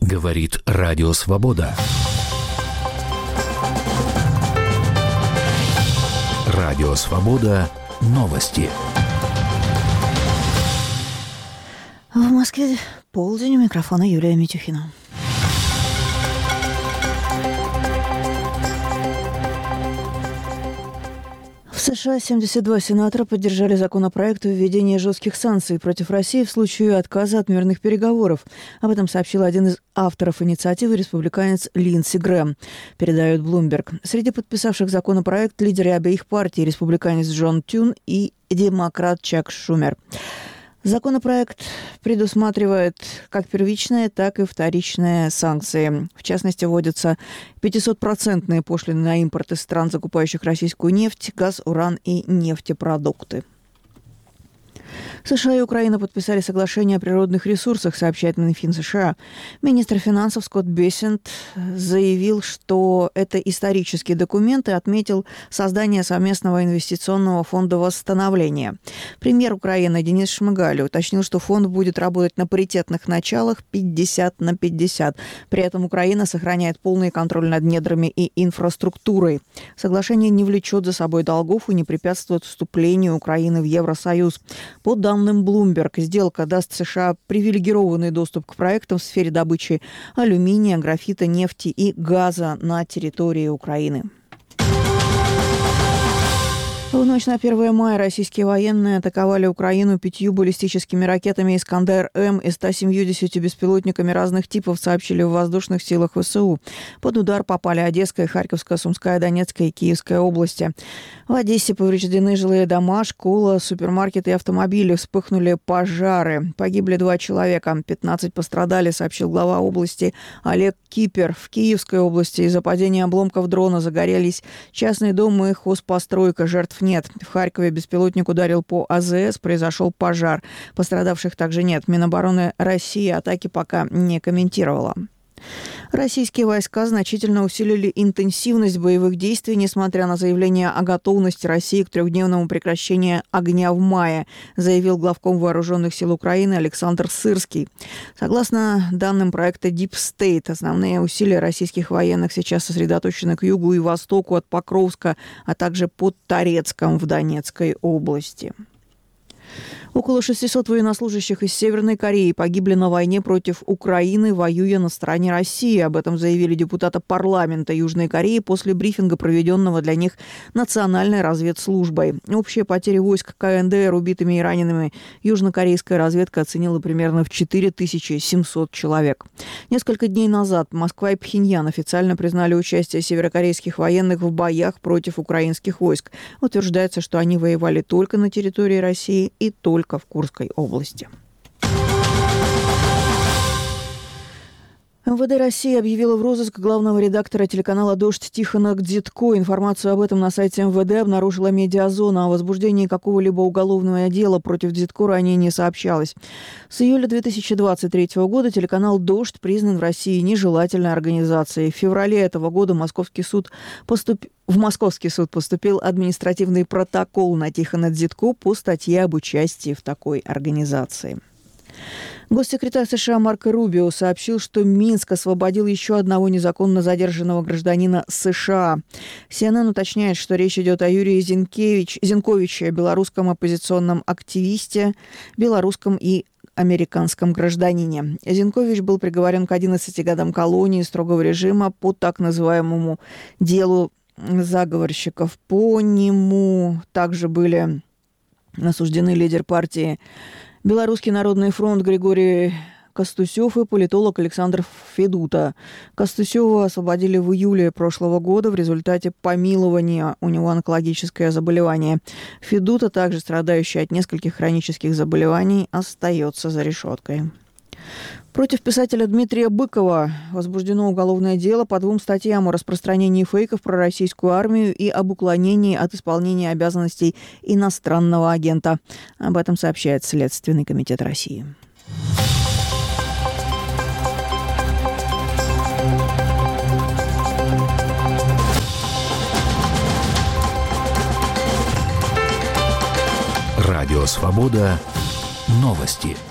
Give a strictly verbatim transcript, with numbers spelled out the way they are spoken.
Говорит Радио Свобода. Радио Свобода. Новости. В Москве полдень. У микрофона Юлия Митюхина. В США семьдесят два сенатора поддержали законопроект о введении жестких санкций против России в случае отказа от мирных переговоров. Об этом сообщил один из авторов инициативы, республиканец Линдси Грэм, передает Bloomberg. Среди подписавших законопроект лидеры обеих партий, республиканец Джон Тюн и демократ Чак Шумер. Законопроект предусматривает как первичные, так и вторичные санкции. В частности, вводятся пятисотпроцентные пошлины на импорт из стран, закупающих российскую нефть, газ, уран и нефтепродукты. США и Украина подписали соглашение о природных ресурсах, сообщает Минфин США. Министр финансов Скотт Бессент заявил, что это исторический документ и отметил создание совместного инвестиционного фонда восстановления. Премьер Украины Денис Шмыгаль уточнил, что фонд будет работать на паритетных началах пятьдесят на пятьдесят. При этом Украина сохраняет полный контроль над недрами и инфраструктурой. Соглашение не влечет за собой долгов и не препятствует вступлению Украины в Евросоюз. По данным Bloomberg, сделка даст США привилегированный доступ к проектам в сфере добычи алюминия, графита, нефти и газа на территории Украины. В ночь на первое мая российские военные атаковали Украину пятью баллистическими ракетами «Искандер-М» и ста семьюдесятью беспилотниками разных типов, сообщили в воздушных силах ВСУ. Под удар попали Одесская, Харьковская, Сумская, Донецкая и Киевская области. В Одессе повреждены жилые дома, школа, супермаркеты и автомобили. Вспыхнули пожары. Погибли два человека. пятнадцать пострадали, сообщил глава области Олег Кипер. В Киевской области из-за падения обломков дрона загорелись частный дом и хозпостройка. Жертв нет. В Харькове беспилотник ударил по АЗС, произошел пожар. Пострадавших также нет. Минобороны России атаки пока не комментировала. Российские войска значительно усилили интенсивность боевых действий, несмотря на заявление о готовности России к трехдневному прекращению огня в мае, заявил главком Вооруженных сил Украины Александр Сырский. Согласно данным проекта Deep State, основные усилия российских военных сейчас сосредоточены к югу и востоку от Покровска, а также под Торецком в Донецкой области. Около шестисот военнослужащих из Северной Кореи погибли на войне против Украины, воюя на стороне России. Об этом заявили депутаты парламента Южной Кореи после брифинга, проведенного для них Национальной разведслужбой. Общие потери войск КНДР убитыми и ранеными южнокорейская разведка оценила примерно в четыре тысячи семьсот человек. Несколько дней назад Москва и Пхеньян официально признали участие северокорейских военных в боях против украинских войск. Утверждается, что они воевали только на территории России и только в Курской области. МВД России объявила в розыск главного редактора телеканала «Дождь» Тихона Гдзитко. Информацию об этом на сайте МВД обнаружила «Медиазона». О возбуждении какого-либо уголовного дела против Гдзитко ранее не сообщалось. С июля две тысячи двадцать третьего года телеканал «Дождь» признан в России нежелательной организацией. В феврале этого года Московский суд поступил В Московский суд поступил административный протокол на Тихона Гдзитко по статье об участии в такой организации. Госсекретарь США Марко Рубио сообщил, что Минск освободил еще одного незаконно задержанного гражданина США. Си Эн Эн уточняет, что речь идет о Юрии Зинкевич, Зинковиче, белорусском оппозиционном активисте, белорусском и американском гражданине. Зинкович был приговорен к одиннадцати годам колонии строгого режима по так называемому делу заговорщиков. По нему также были осуждены лидер партии Белорусский народный фронт Григорий Костусев и политолог Александр Федута. Костусева освободили в июле прошлого года в результате помилования. У него онкологическое заболевание. Федута, также страдающий от нескольких хронических заболеваний, остается за решеткой. Против писателя Дмитрия Быкова возбуждено уголовное дело по двум статьям о распространении фейков про российскую армию и об уклонении от исполнения обязанностей иностранного агента. Об этом сообщает Следственный комитет России. Радио «Свобода». Новости.